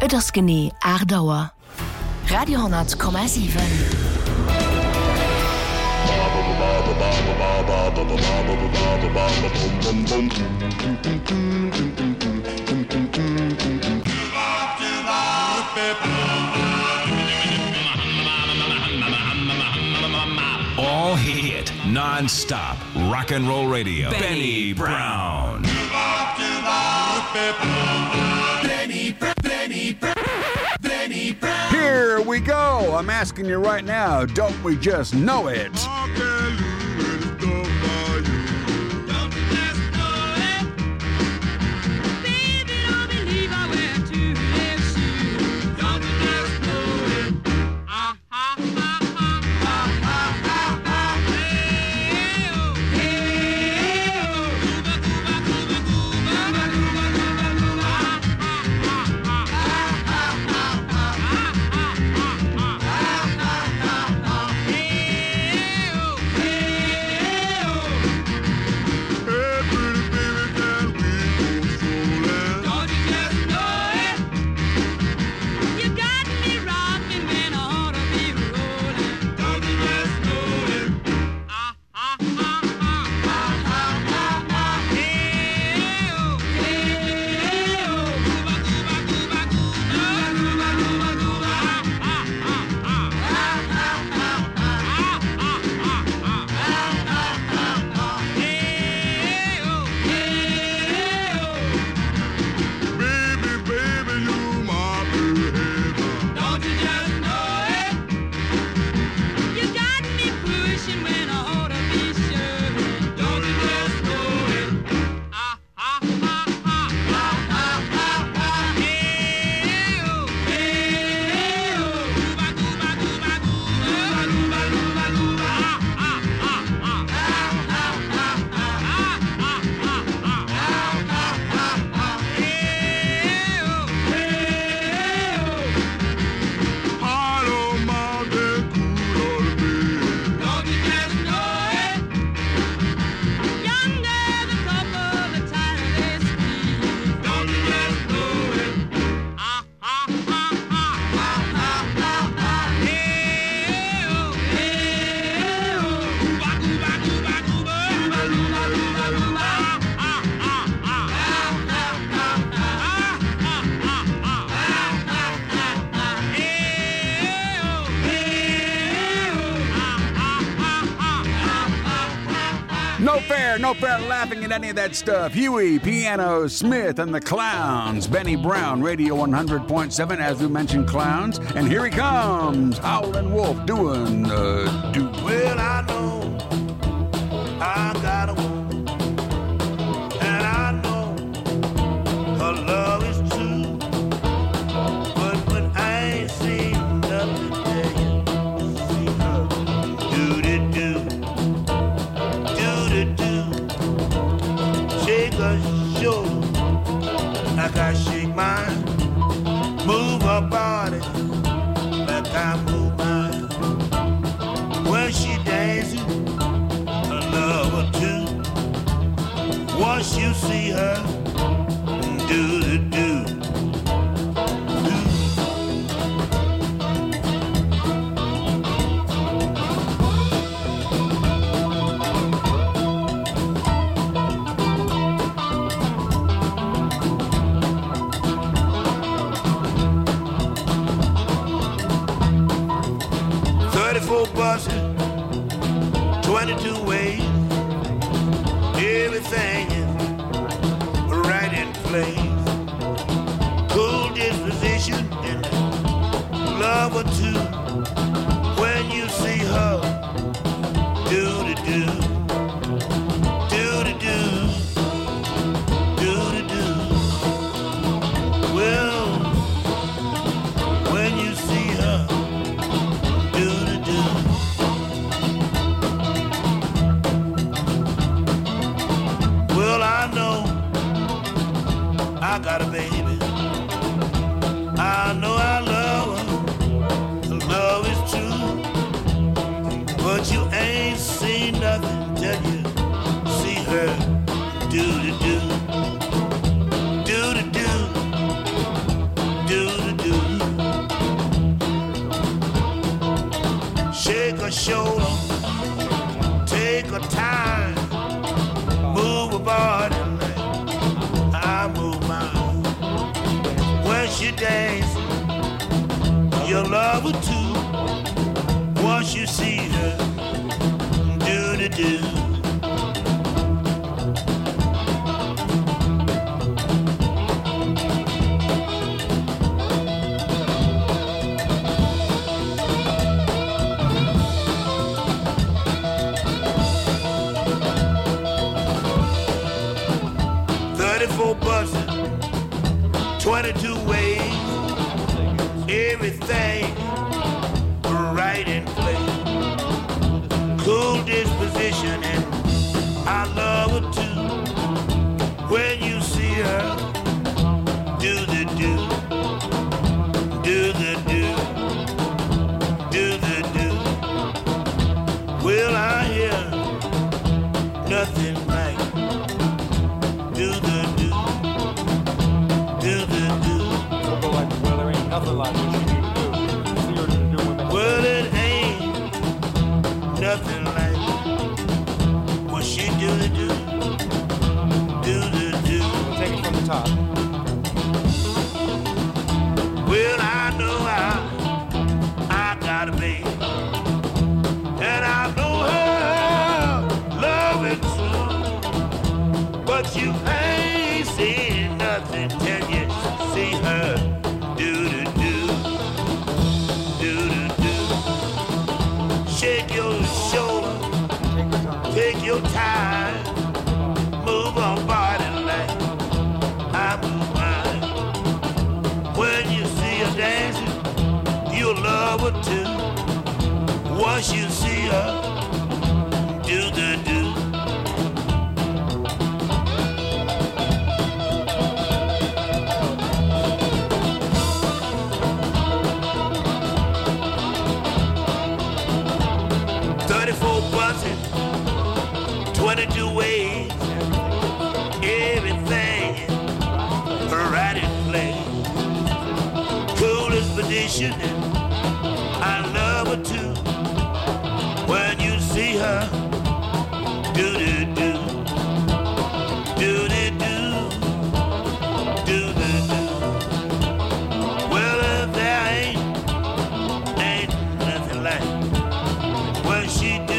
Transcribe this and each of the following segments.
Et ass gené Erdauer. Radio 10,7. All hit, non-stop, rock and roll radio. Benny Brown. Here we go. I'm asking you right now, don't we just know it? No fair laughing at any of that stuff. Huey, Piano, Smith, and the Clowns. Benny Brown, Radio 100.7, as we mentioned, Clowns. And here he comes, Howlin' Wolf, doing do. Well, I know I got a woman, and I know her love is true. But when I ain't seen nothing there yet, see her do-de-do. Shake her shoulder like I shake mine. Move her body like I move mine. When she dances, I love her too. Once you see her, do-do-do. Buses, 22 ways, everything is right in place. Cool disposition and love or two. When you see her, do-de-do, do-de-do, do-de-do. Well, when you see her, I got a baby. I know I love her. The love is true. But you ain't seen nothing till you see her. Do-do-do. Do-do-do. Do-do-do. a time. Move a body like I move mine. When she dances, you'll love her too. Once you see her, do-do-do. 34 buses, 22 ways, everything right in place. Cool disposition and I love her too. When you see her, do the do, do the do, do the do. Well, I hear nothing like do the do, do the do. Don't go like, well, there ain't nothing like what you need to do. See her to do when they Well, it ain't nothing like what she do the do, do the do. We'll take it from the top. Well, I know I got a baby, and I know her love it too. But you ain't seen nothing till you see her do the do, do the do. Shake your shoulder, take your time, move on body like I move mine. When you see her dancing, you'll love her too. Once you see her, do the do. Buzzing, 22 ways, everything right in place. Cool expedition, and I love her too. When you see her, do the do, do the do, do the do. Well, if there ain't nothing like what she do.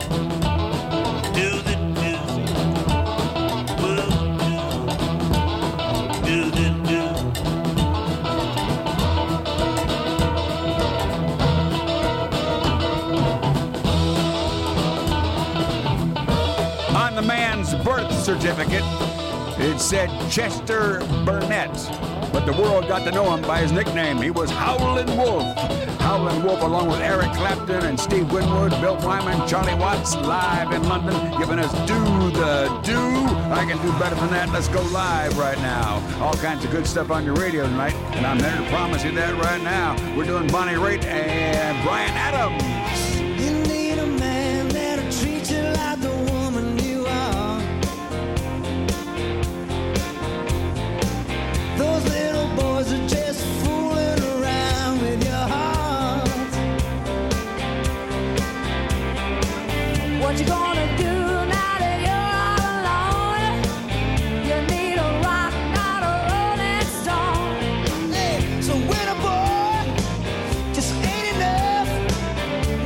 Birth certificate, it said Chester Burnett, but the world got to know him by his nickname. He was Howlin' Wolf. Howlin' Wolf, along with Eric Clapton and Steve Winwood, Bill Wyman, Charlie Watts, live in London, giving us Do the Do. I can do better than that. Let's go live right now. All kinds of good stuff on your radio tonight, and I'm there to promise you that right now. We're doing Bonnie Raitt and Bryan Adams. You need a man that'll treat you like the woman you are. Those little boys are just fooling around with your heart. What you gonna do now that you're all alone? You need a rock, not a rolling stone. Hey, so when a boy just ain't enough,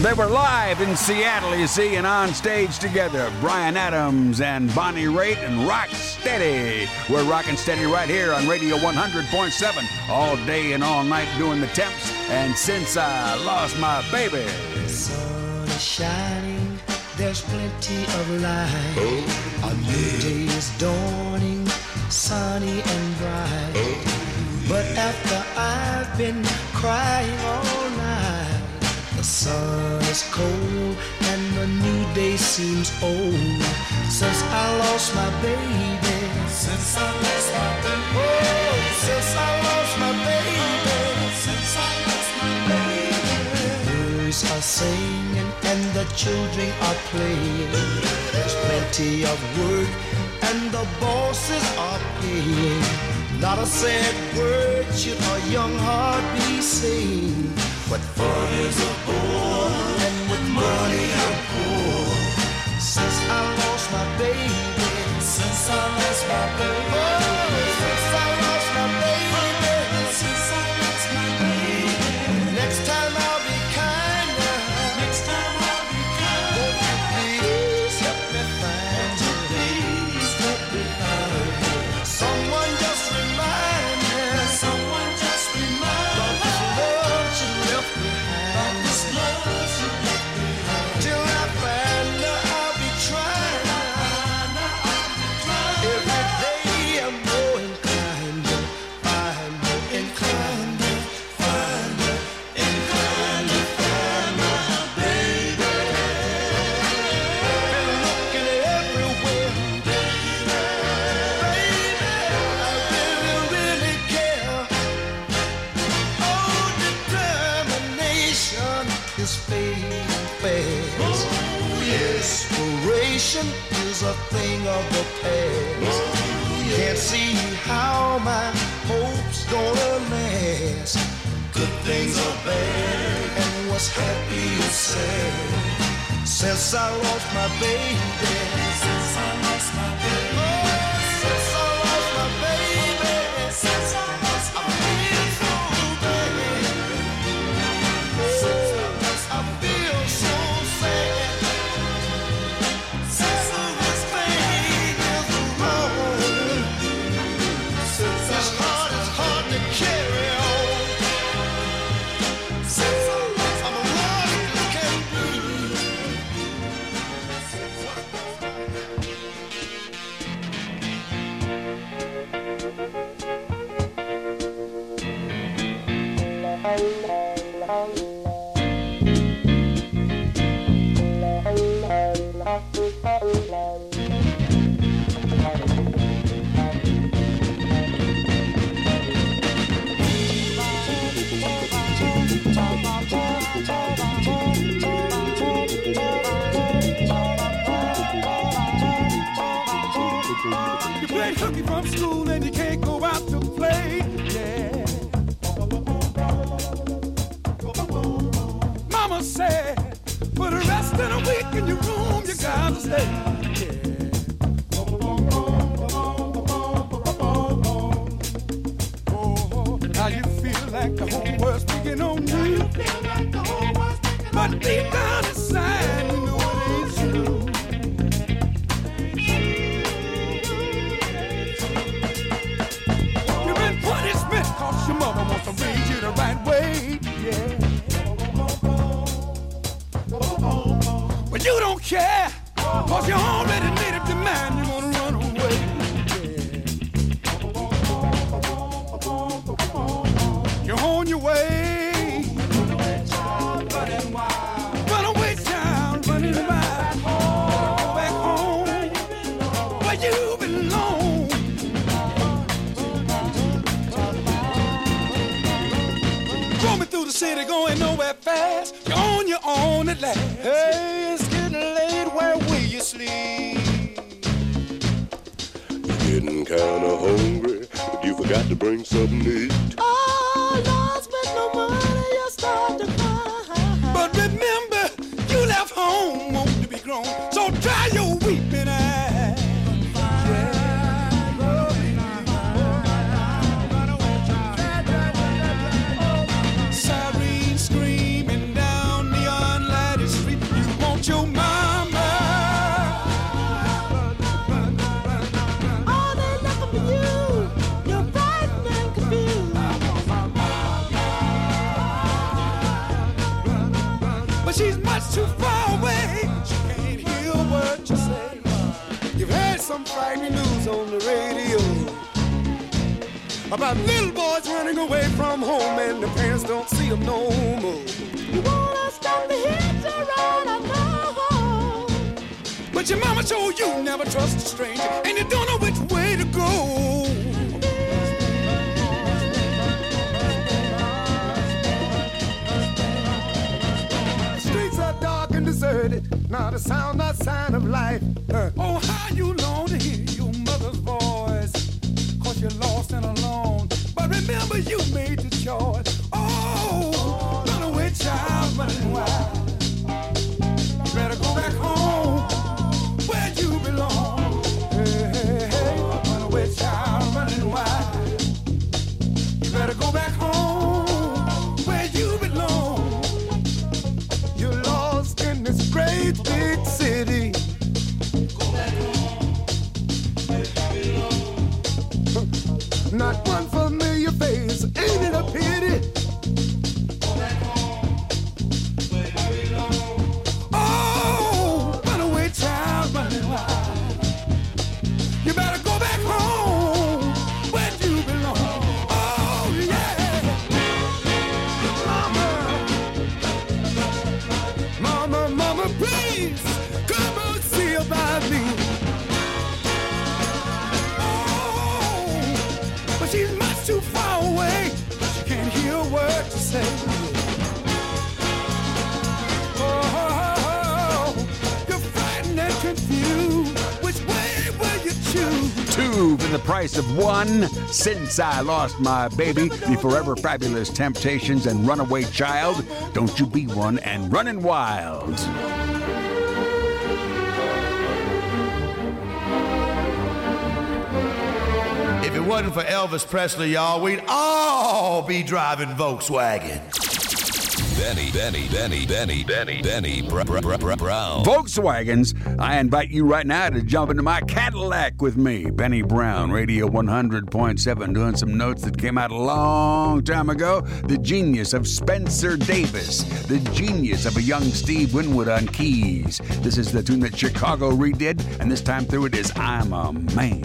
They were live in Seattle, you see, and on stage together. Bryan Adams and Bonnie Raitt and Rock Steady. We're rocking steady right here on Radio 100.7 all day and all night doing the temps. And since I lost my baby. The sun is shining, there's plenty of light. A new day is dawning, sunny and bright. But after I've been crying all night, the sun is cold and the new day seems old. Since I lost my baby, since I lost my baby, oh, since I lost my baby, since I lost my baby. The birds are singing and the children are playing. There's plenty of work and the bosses are paying. Not a sad word should a young heart be saying. But fun is a bore, and with money I'm poor. Since I lost my baby, since I lost my baby, oh, since I lost my baby, since I lost my baby. Next time I'll be kinder, next time I'll be kinder. Won't you please help me find you, please help me find you. Someone just remind me, someone just remind me. Till I find her, I'll be trying. Every day I'm more inclined to find my baby. Been looking everywhere, baby. I really care. Oh, determination is fading fast. Desperation is a thing of the past. Can't see how my hope's gonna last. Good things are bad, and what's happy is sad. Since I lost my baby, since I lost my baby, oh, since I lost my baby, since I lost my baby, I feel so bad. Oh, I feel so sad. Since this pain is around, since this heart is hard to carry on, since I'm alone as can be. You play hooky from school and you can't go out to play. Yeah. Mama said, for the rest of the week in your room you gotta stay. Oh, now you feel like the whole world's picking on you. But deep down inside you know it ain't true. Punishment, cause your mother wants to raise you the right way, yeah. But you don't care, cause you already made up your mind you wanna run away, yeah. You're on your way, run away child, running wild, go back home, where you belong. Through the city going nowhere fast. You're on your own at last. Hey, it's getting late. Where will you sleep? You're getting kinda hungry, but you forgot to bring something to eat. Oh, Lord, spend no money, you start to cry. But remember, you left home wanting to be grown. So dry your weeping eyes. Siren screaming down neon light much too far away. She can't hear what you say. You've heard some frightening news on the radio about little boys running away from home and the parents don't see them no more. You wanna stop the hits around, I know. But your mama told you never trust a stranger, and you don't know which way to go. The streets are dark and deserted, not a sound, not sign of life. Oh, how you long to hear your mother's voice, 'cause you're lost and alone. But remember, you made the choice. Oh, run away, child, running wild. You better go back home where you belong. Hey, hey, hey, run away, child, running wild. You better go back home where you belong. You're lost in this great big city. Not one familiar face, ain't it a pity? Oh, run away, child, running wild. You better go back home where you belong. Oh, yeah. Mama, mama, please come and see about me. She's much too far away. She can't hear a word you say. Oh, you're frightened and confused. Which way will you choose? 2 for the price of 1. Since I Lost My Baby, the Forever Fabulous Temptations, and Runaway Child. Don't you be one and running wild. If it wasn't for Elvis Presley, y'all, we'd all be driving Volkswagen. Benny Brown. Volkswagens, I invite you right now to jump into my Cadillac with me. Benny Brown, Radio 100.7, doing some notes that came out a long time ago. The genius of Spencer Davis. The genius of a young Steve Winwood on keys. This is the tune that Chicago redid, and this time through it is I'm a Man.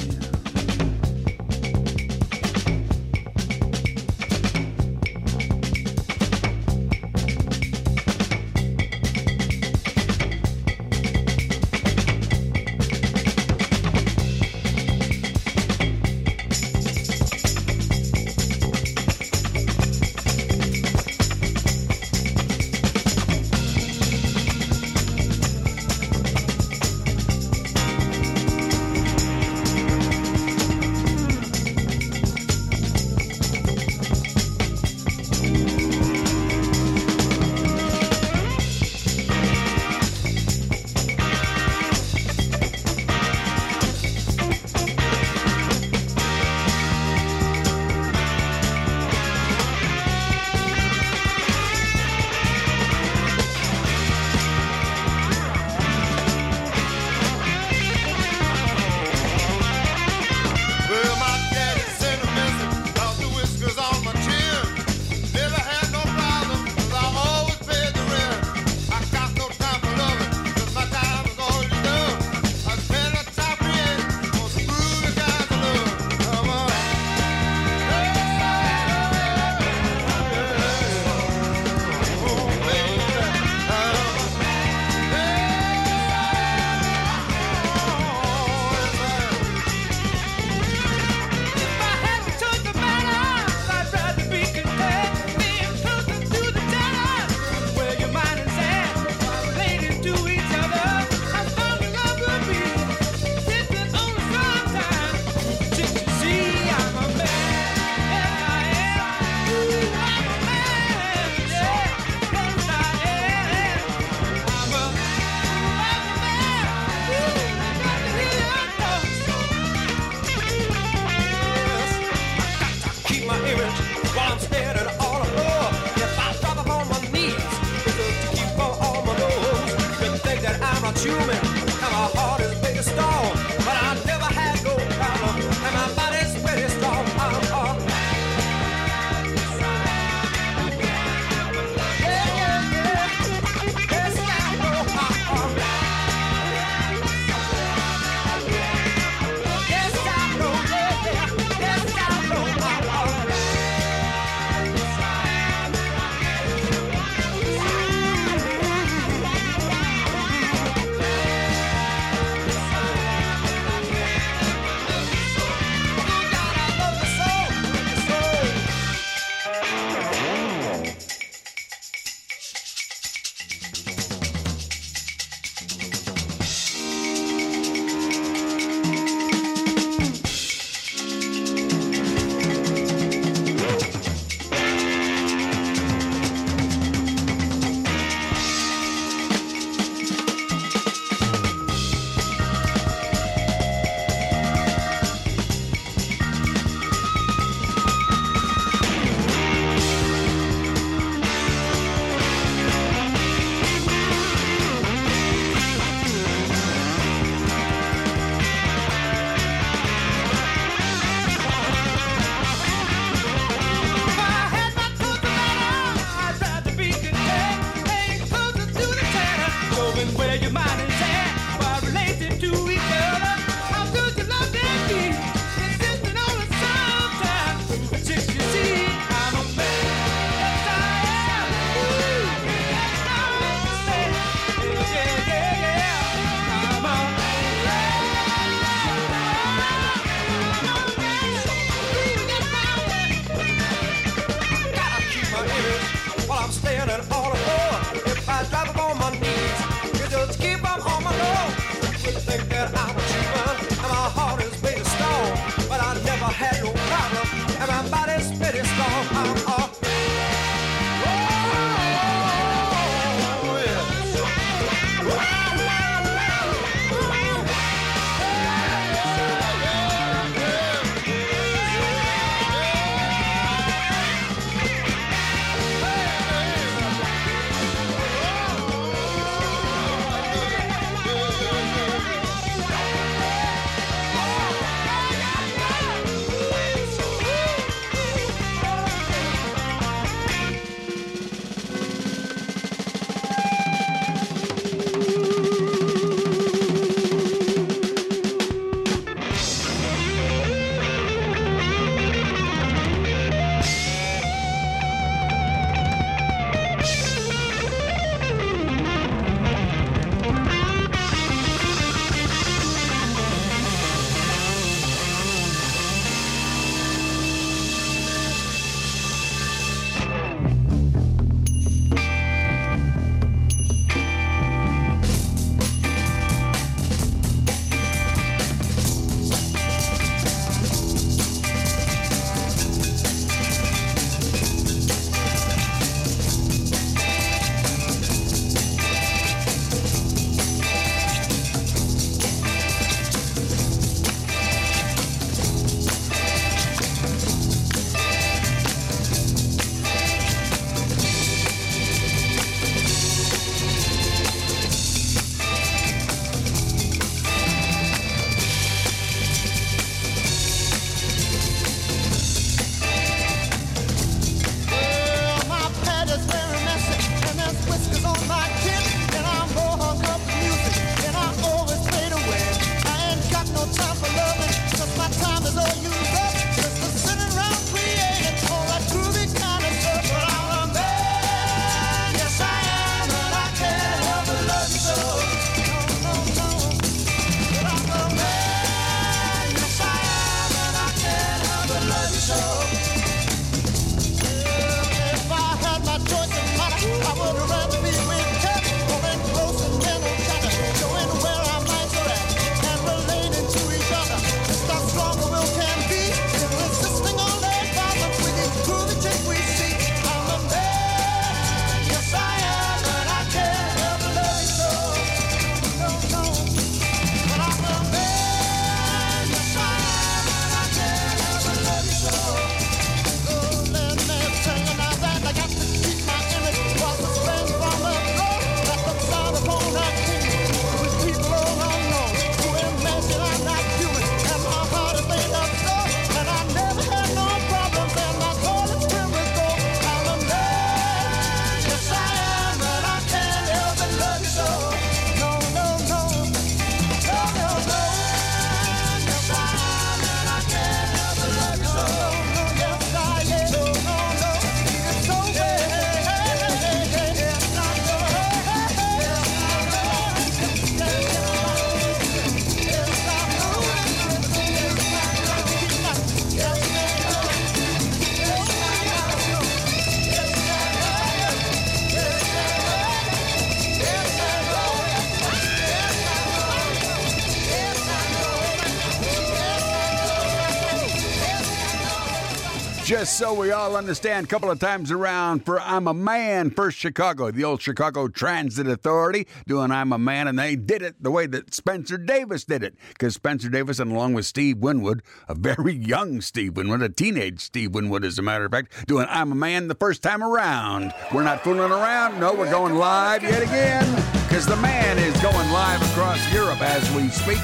Just so we all understand, a couple of times around for I'm a Man, First Chicago, the old Chicago Transit Authority doing I'm a Man, and they did it the way that Spencer Davis did it, because Spencer Davis, and along with Steve Winwood, a very young Steve Winwood, a teenage Steve Winwood, as a matter of fact, doing I'm a Man the first time around. We're not fooling around. No, we're going live yet again, because the man is going live across Europe as we speak.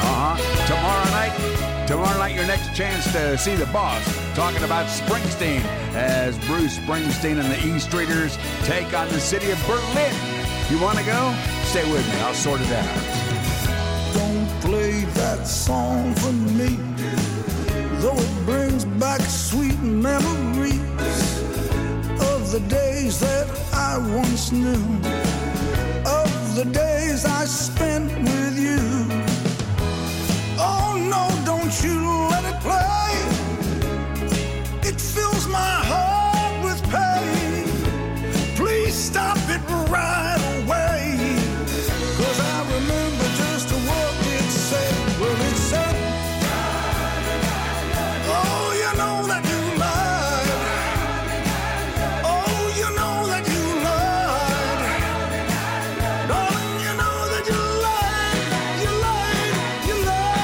Tomorrow night, your next chance to see the boss talking about Springsteen as Bruce Springsteen and the E Streeters take on the city of Berlin. You want to go? Stay with me. I'll sort it out. Don't play that song for me, though it brings back sweet memories of the days that I once knew, of the days I spent with you. Oh no, don't you let it play. It fills my heart with pain. Please stop it right away. 'Cause I remember just what it said. Well, it said, oh, you know that you lied. Oh, you know that you lied. Darling, you know that you lied. You lied. You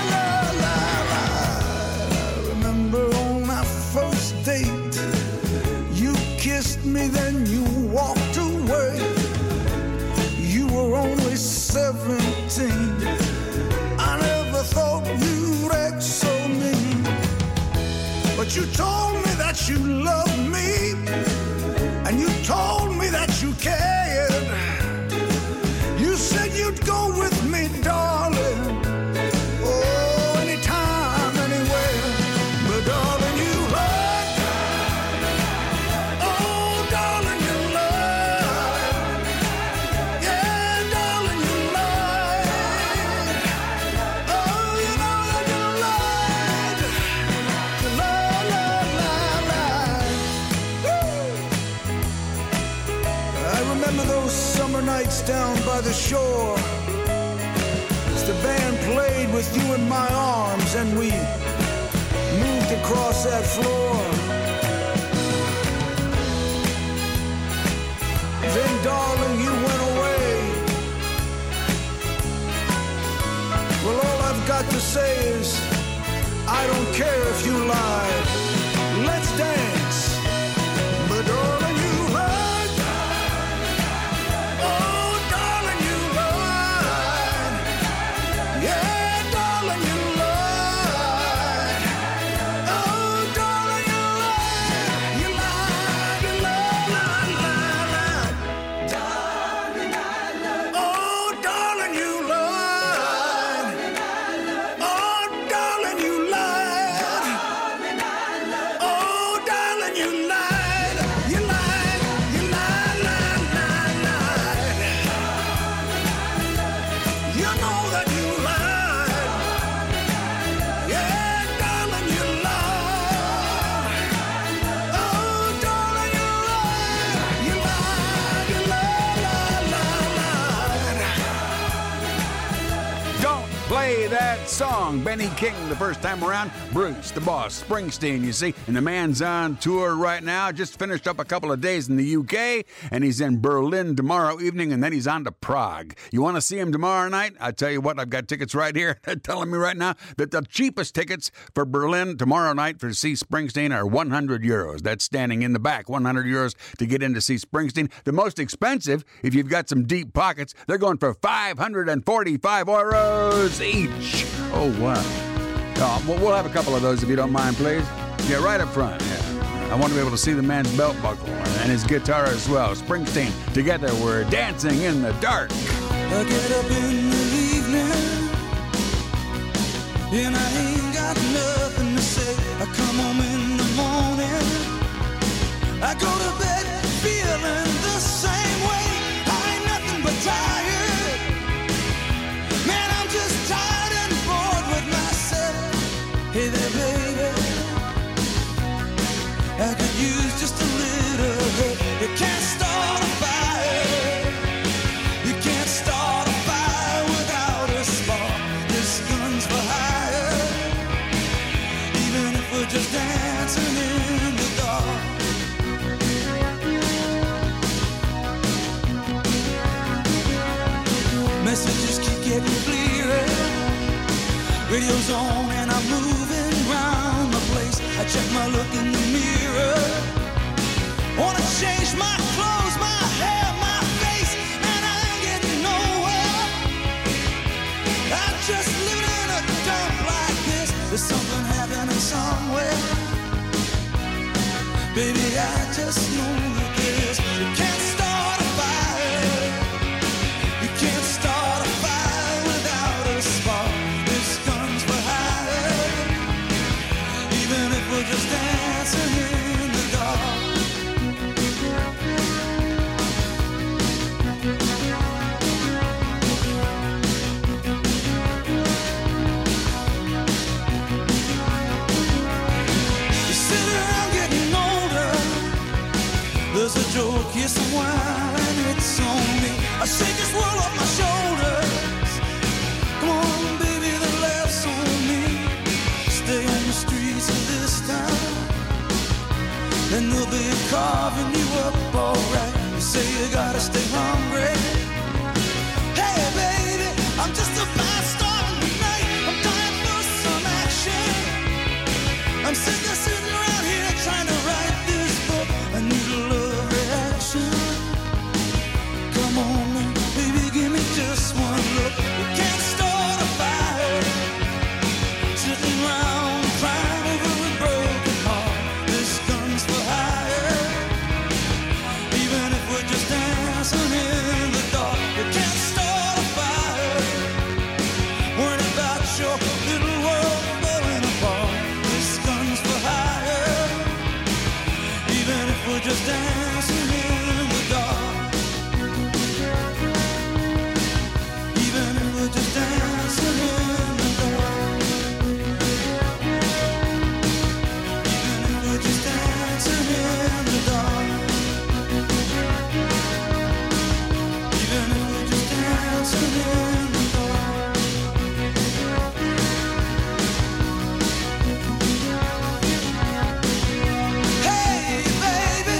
lied. I remember on our first date, you kissed me, then you walked away. You were only 17. I never thought you'd act so mean. But you told me that you loved me, and you told me that you cared. You said you'd go with me, darling. Oh, anytime, anywhere. But darling, you lied. Oh, darling, you lied. Yeah, darling, you lied. Oh, you know that you lied. You lied, lied, lied. Woo. I remember those summer nights down by the shore, as the band played with you in my arms and we moved across that floor. Then, darling, you went away. Well, all I've got to say is, I don't care if you lied. Let's dance. But darling, you lied. Oh, darling, you lied. Yeah, darling, you lied. Oh, darling, you lied. You lied, you lied, lied, lied, lied. Oh, darling, you lied. Oh, darling, you lied. Oh, darling, you lied. You lied, you lied, lied, lied, lied. You know that you lied. Yeah, darling, you lied. Oh, darling, you lied. You lied, you lied, lied, lied, lied. Don't play that song. Benny King the first time around. Bruce, the boss, Springsteen, you see. And the man's on tour right now. Just finished up a couple of days in the UK. And he's in Berlin tomorrow evening. And then he's on to Prague. You want to see him tomorrow night? I tell you what, I've got tickets right here. They're telling me right now that the cheapest tickets for Berlin tomorrow night for to see Springsteen are 100 euros. That's standing in the back. 100 euros to get in to see Springsteen. The most expensive, if you've got some deep pockets, they're going for 545 euros each. Oh, wow. Well, we'll have a couple of those if you don't mind, please. Yeah, right up front. Yeah. I want to be able to see the man's belt buckle and his guitar as well. Springsteen, together we're dancing in the dark. I get up in the evening and I ain't got nothing to say. I come home in the morning, I go to bed feeling the same way. I ain't nothing but tired. Man, I'm just tired and bored with myself. Hey there, baby, I could use just a little help. You can't start a fire. You can't start a fire without a spark. This gun's for hire. Even if we're just dancing in the dark. dark. Messages keep getting clearer. Radio's on and I'm moving round the place. I check my look in the mirror. Wanna change my clothes, my hair, my face, and I ain't getting nowhere. I'm just living in a dump like this. There's something happening somewhere. Baby, I just know that this. You can't start a fire. You can't start a fire without a spark. This gun's for hire. Even if we're just dancing in the dark. You sit around getting older. There's a joke, yes, a while, and it's on me. I shake this world off my shoulders. Come on, baby, the laugh's on me. Stay on the streets of this town, and they'll be carving you up alright. You say you gotta stay hungry. Hey, baby, I'm just a fast star tonight. I'm dying for some action. I'm sitting around here trying to write this book. I need a love reaction. Come on, baby, give me just one look. You can't start a fire. Sitting around crying over a broken heart. This gun's for hire. Even if we're just dancing in the dark. You can't start a fire. Worrying about your little world falling apart. This gun's for hire. Even if we're just dancing in the dark. Even if we're just dancing in the dark. Even if we're just dancing in the dark. Even if we're just dancing in the dark. Hey, baby.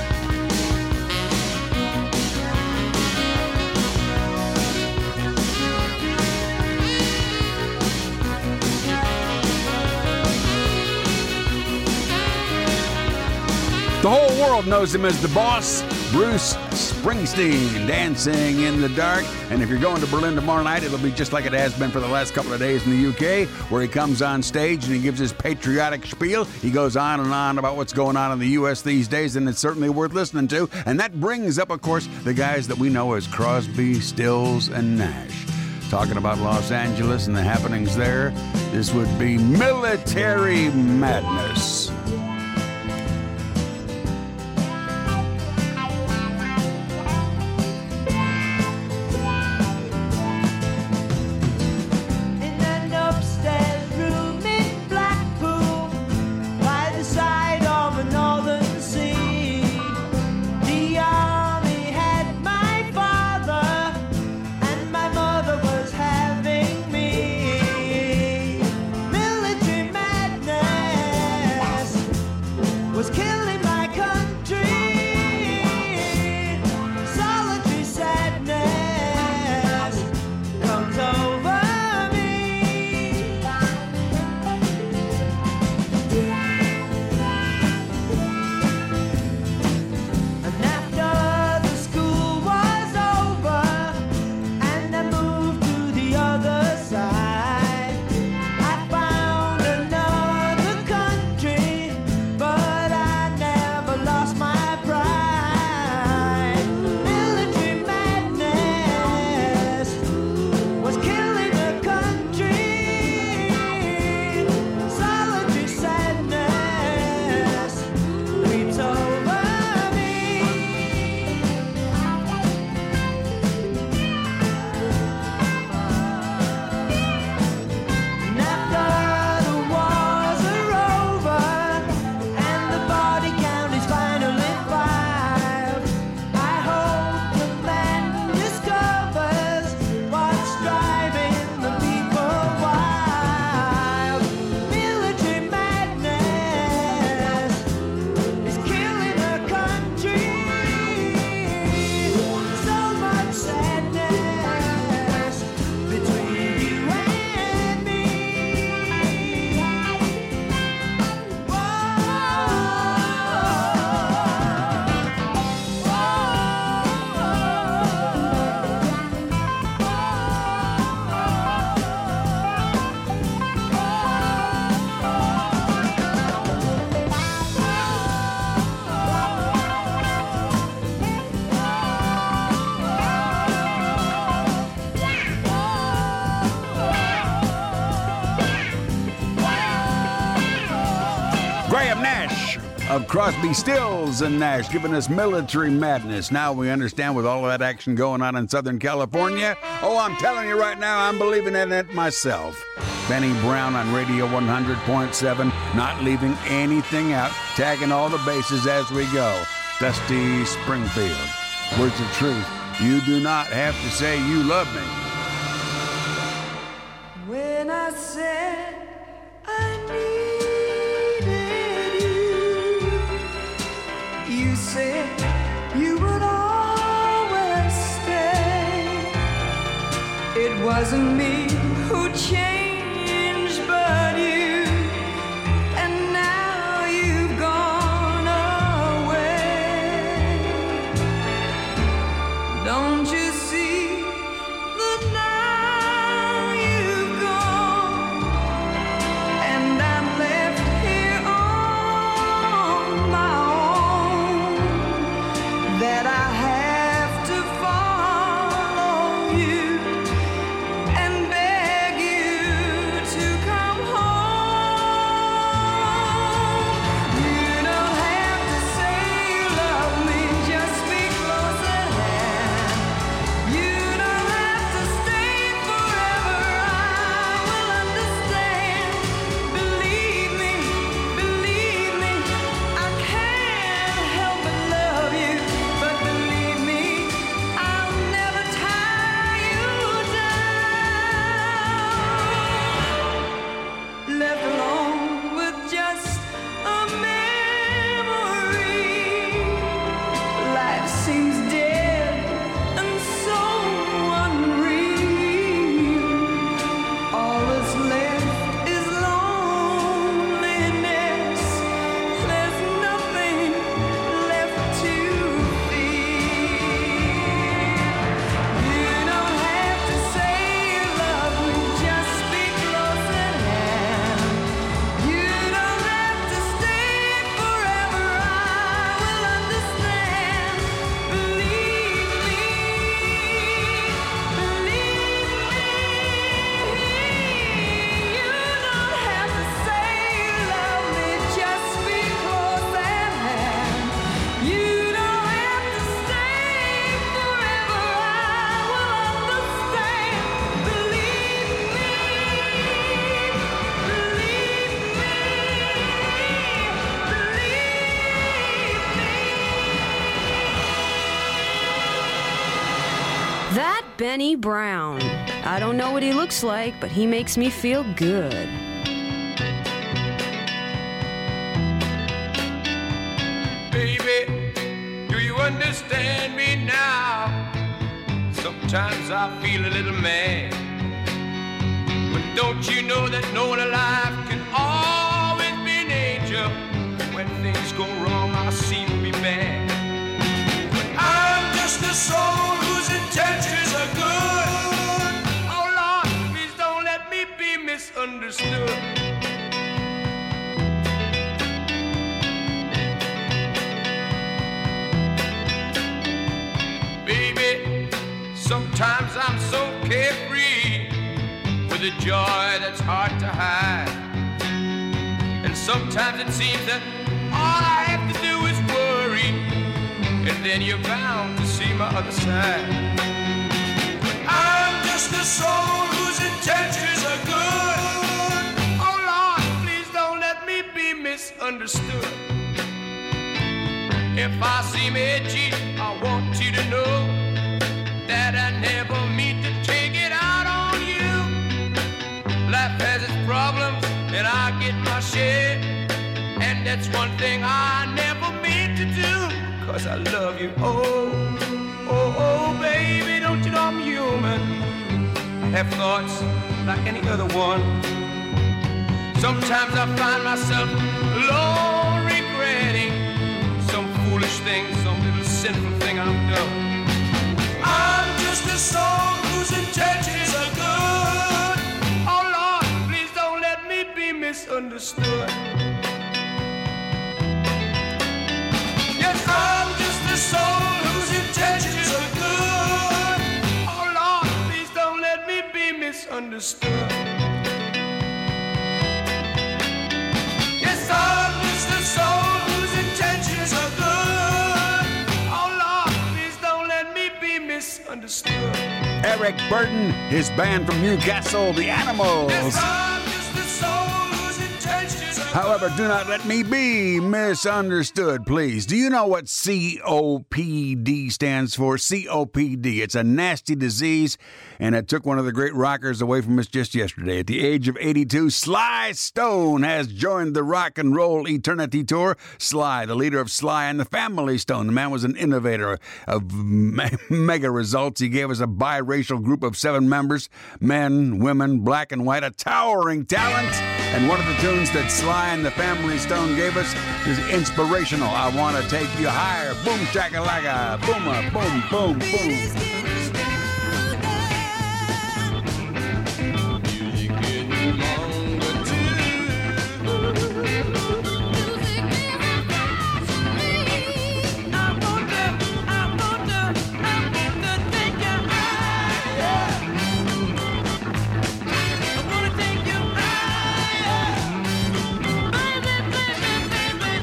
The whole world knows him as the boss, Bruce Springsteen, Dancing in the Dark. And if you're going to Berlin tomorrow night, it'll be just like it has been for the last couple of days in the UK, where he comes on stage and he gives his patriotic spiel. He goes on and on about what's going on in the U.S. these days, and it's certainly worth listening to. And that brings up, of course, the guys that we know as Crosby, Stills, and Nash. Talking about Los Angeles and the happenings there, this would be Military Madness. In an upstairs room in Blackpool, by the side of a northern sea, the army had my father, and my mother was having me. Military madness. Graham Nash of Crosby, Stills and Nash, giving us Military Madness. Now we understand with all of that action going on in Southern California. Oh, I'm telling you right now, I'm believing in it myself. Benny Brown on Radio 100.7, not leaving anything out, tagging all the bases as we go. Dusty Springfield. Words of truth. You do not have to say you love me. When I said I needed you, you said you would always stay. It wasn't me who changed, but you. And now you've gone away. Don't you see that now you've gone, and I'm left here on my own, that I have to follow you and beg you to come home. You don't have to say you love me, just be close at hand. You don't have to stay forever, I will understand. Believe me, I can't help but love you. But believe me, I'll never tie you down. Left alone with just a memory, life seems dead and so unreal. All that's left is loneliness. There's nothing left to feel. You don't have to say you love me, just be close at hand. You don't have to stay forever, I will understand. Believe me, you don't have to say you love me, just be close at hand. You don't have to stay forever, I will understand. Believe me, That Benny Brown. I don't know what he looks like, but he makes me feel good. Baby, do you understand me now? Sometimes I feel a little mad. But don't you know that no one alive can always be an angel? When things go wrong, I seem to be bad. But I'm just a soul whose intentions are good. Oh Lord, please don't let me be misunderstood. Baby, sometimes I'm so carefree with a joy that's hard to hide. And sometimes it seems that all I have to do is worry, and then you're bound to see my other side. But I'm just a soul whose intentions are good. Oh Lord, please don't let me be misunderstood. If I seem edgy, I want you to know that I never mean to take it out on you. Life has its problems, and I get my share. And that's one thing I never mean to do, 'cause I love you. Oh, oh, oh, baby, don't you know I'm human? I have thoughts like any other one. Sometimes I find myself alone regretting some foolish thing, some little sinful thing I've done. I'm just a soul whose intentions are good. Oh Lord, please don't let me be misunderstood. Yes, I'm just a soul whose intentions are good. Oh Lord, please don't let me be misunderstood. Yes, I'm just a Eric Burden, his band from Newcastle, The Animals. However, do not let me be misunderstood, please. Do you know what COPD stands for? COPD. It's a nasty disease, and it took one of the great rockers away from us just yesterday. At the age of 82, Sly Stone has joined the Rock and Roll Eternity Tour. Sly, the leader of Sly and the Family Stone. The man was an innovator of mega results. He gave us a biracial group of 7 members, men, women, black and white, a towering talent. And one of the tunes that Sly and the Family Stone gave us is inspirational. I want to take you higher. Boom shakalaka. Boom, boom, boom, boom.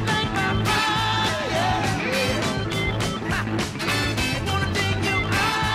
I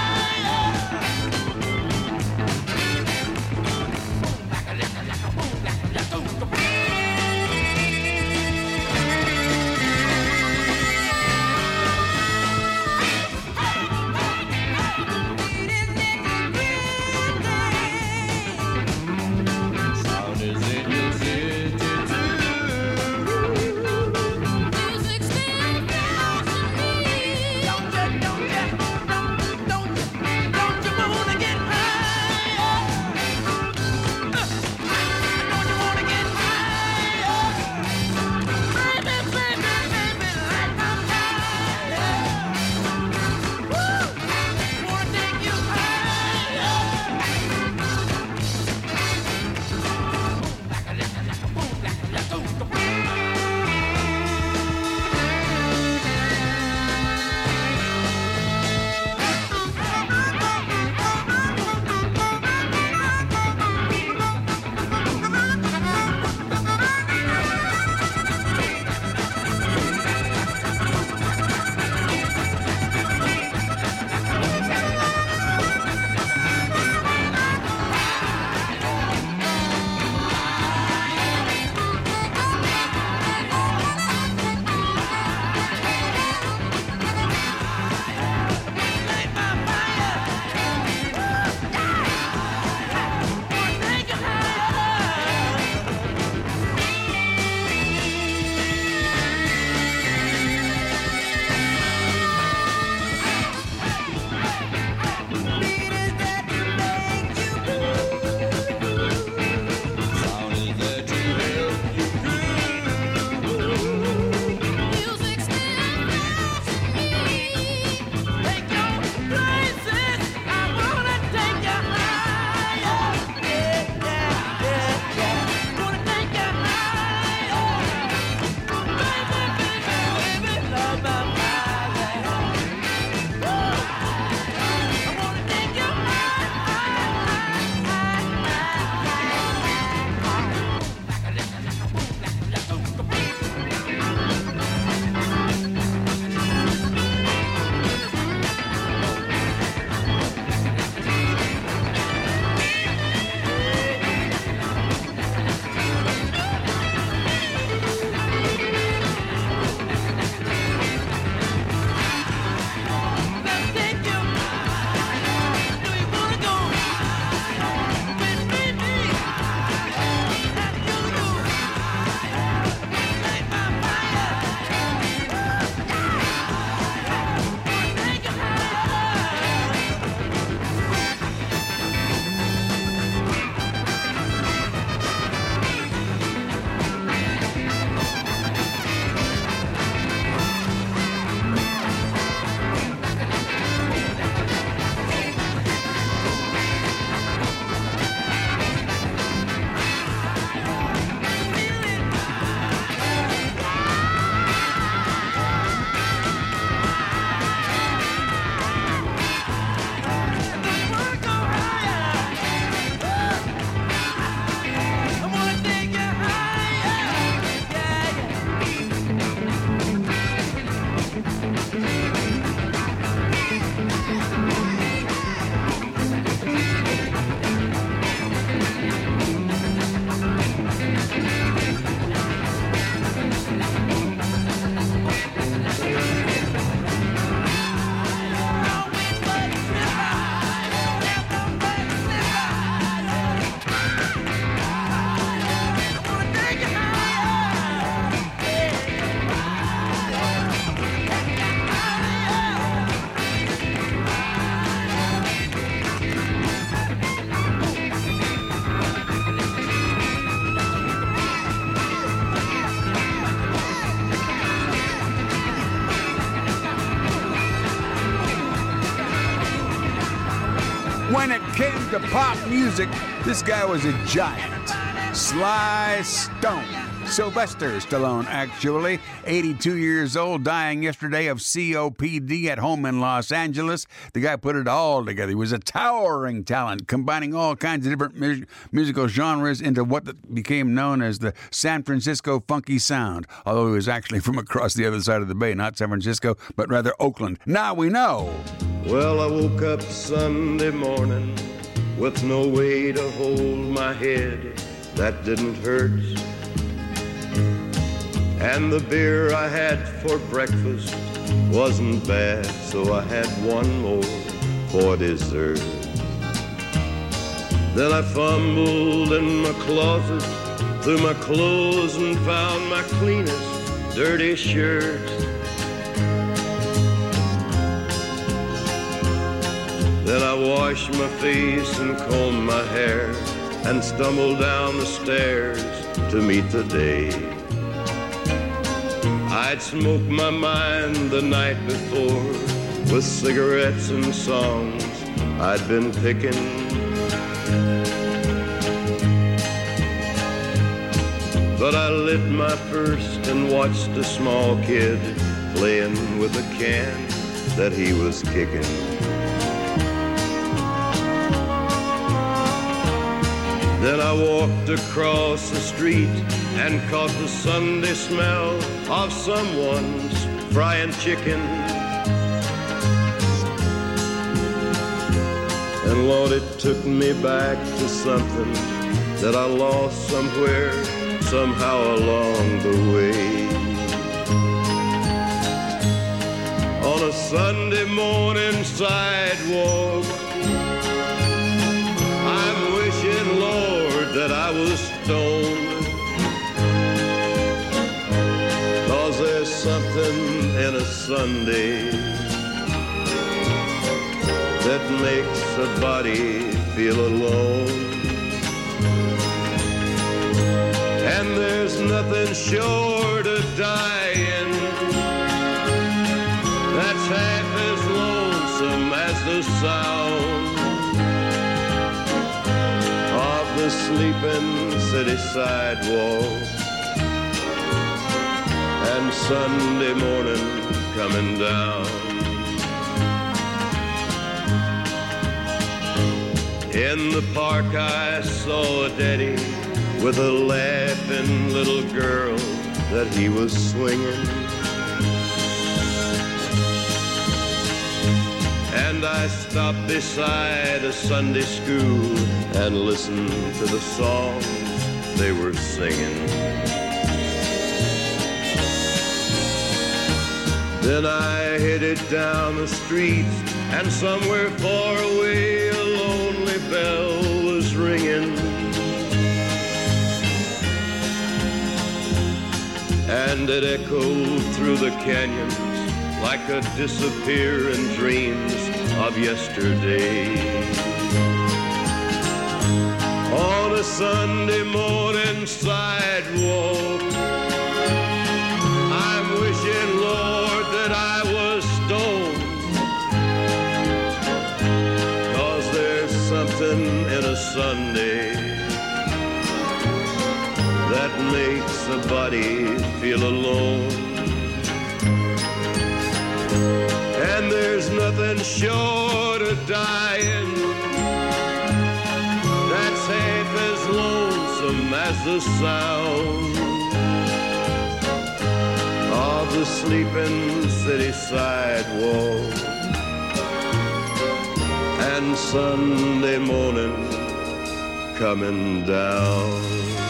when it came to pop music, this guy was a giant. Sly Stone. Sylvester Stallone, actually, 82 years old, dying yesterday of COPD at home in Los Angeles. The guy put it all together. He was a towering talent, combining all kinds of different musical genres into what became known as the San Francisco funky sound, although he was actually from across the other side of the bay, not San Francisco, but rather Oakland. Now we know. Well, I woke up Sunday morning with no way to hold my head. That didn't hurt. And the beer I had for breakfast wasn't bad, so I had one more for dessert. Then I fumbled in my closet through my clothes and found my cleanest dirty shirt. Then I washed my face and combed my hair and stumbled down the stairs to meet the day. I'd smoked my mind the night before with cigarettes and songs I'd been picking. But I lit my first and watched a small kid playing with a can that he was kicking. Then I walked across the street and caught the Sunday smell of someone's frying chicken. And Lord, it took me back to something that I lost somewhere, somehow along the way. On a Sunday morning sidewalk, I'm wishing, Lord, that I was stoned. 'Cause there's something in a Sunday that makes a body feel alone. And there's nothing short of dying that's half as lonesome as the sound of the sleeping city sidewalk and Sunday morning coming down. In the park I saw a daddy with a laughing little girl that he was swinging. And I stopped beside a Sunday school and listened to the songs they were singing. Then I headed down the street, and somewhere far away a lonely bell was ringing. And it echoed through the canyons like a disappearing dreams of yesterday. On a Sunday morning sidewalk, I'm wishing, Lord, that I was stoned. 'Cause there's something in a Sunday that makes a body feel alone. And there's nothing short of dying that's half as lonesome as the sound of the sleeping city sidewalk and Sunday morning coming down.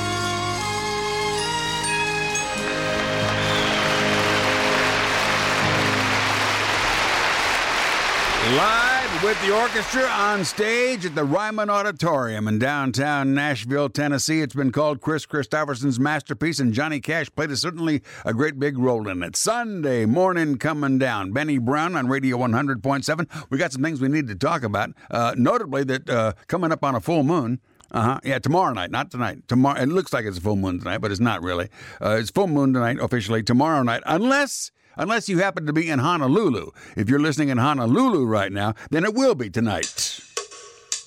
Live with the orchestra on stage at the Ryman Auditorium in downtown Nashville, Tennessee. It's been called Chris Christopherson's masterpiece, and Johnny Cash played certainly a great big role in it. Sunday morning coming down. Benny Brown on Radio 100.7. We got some things we need to talk about, notably that coming up on a full moon. Yeah, tomorrow night, not tonight. Tomorrow. It looks like it's a full moon tonight, but it's not really. It's full moon tonight, officially. Tomorrow night, unless you happen to be in Honolulu. If you're listening in Honolulu right now, then it will be tonight.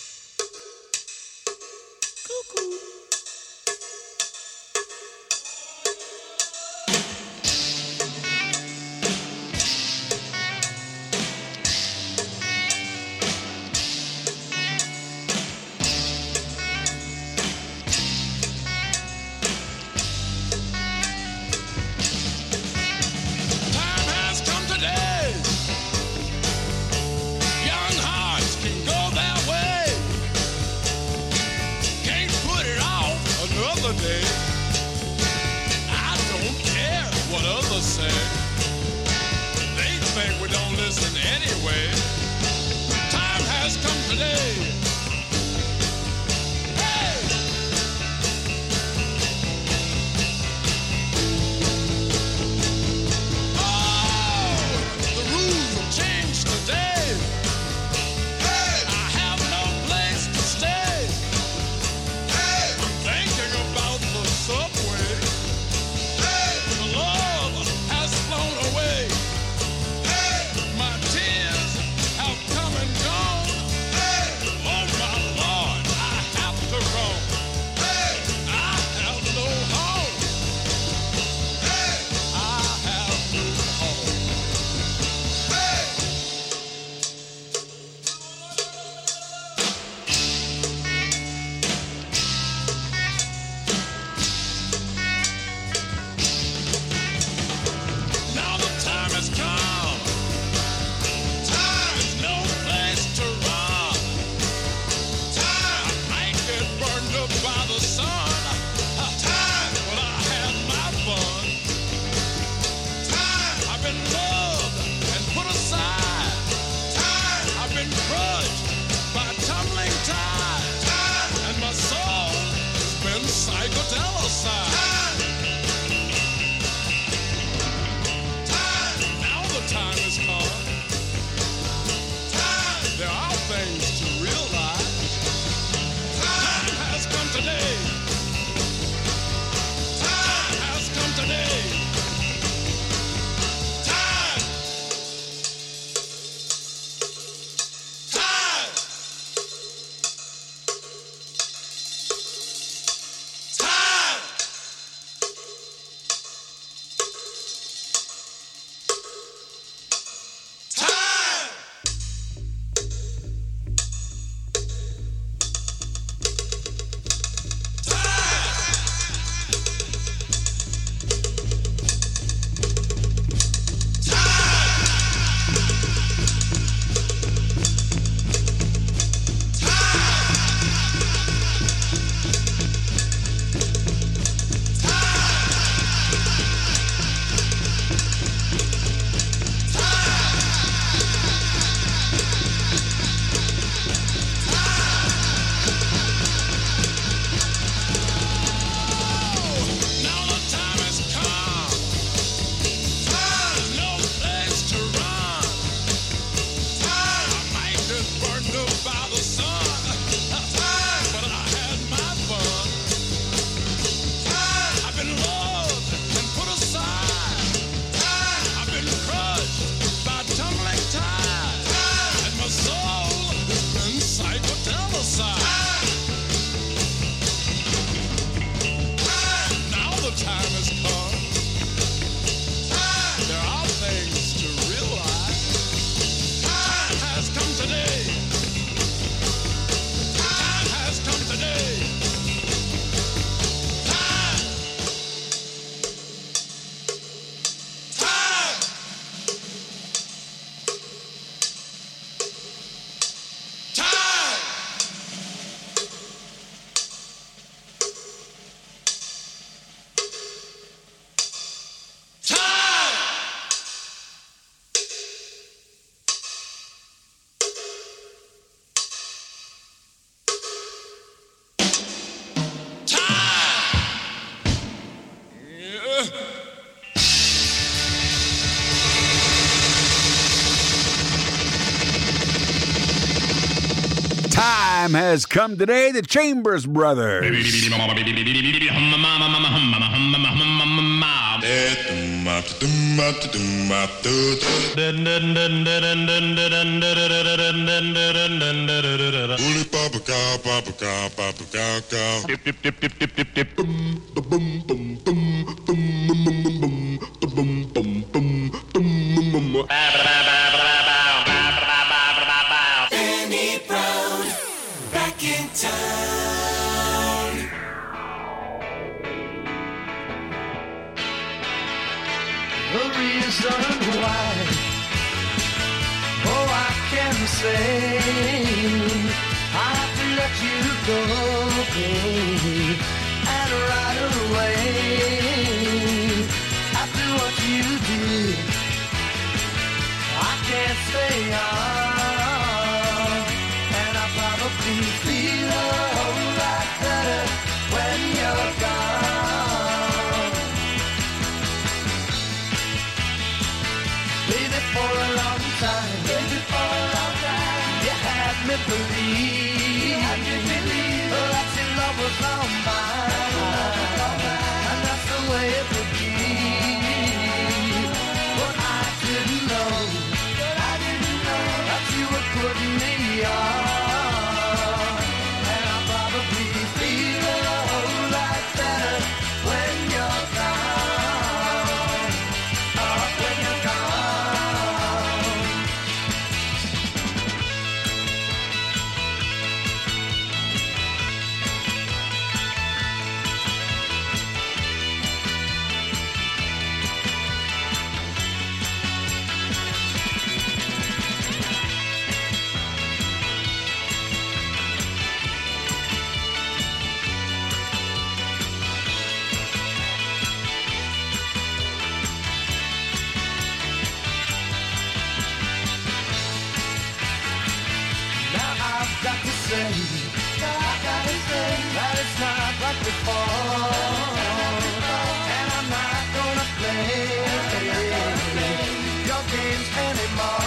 time has come today. The Chambers Brothers. Benny Brown, back in town. The reason why, oh, I can say I have to let you go, babe, and right away. After what you did, I can't stay on, and I probably feel a whole lot better when you're gone. Baby, for a long time, you had me believe, that your love was all mine, and that's the way it would be. But I didn't know that you were putting me on, and I probably feel a whole lot better when you're gone. Oh, when you're gone. Now I've got to say that it's not like before, and I'm not gonna play your games anymore.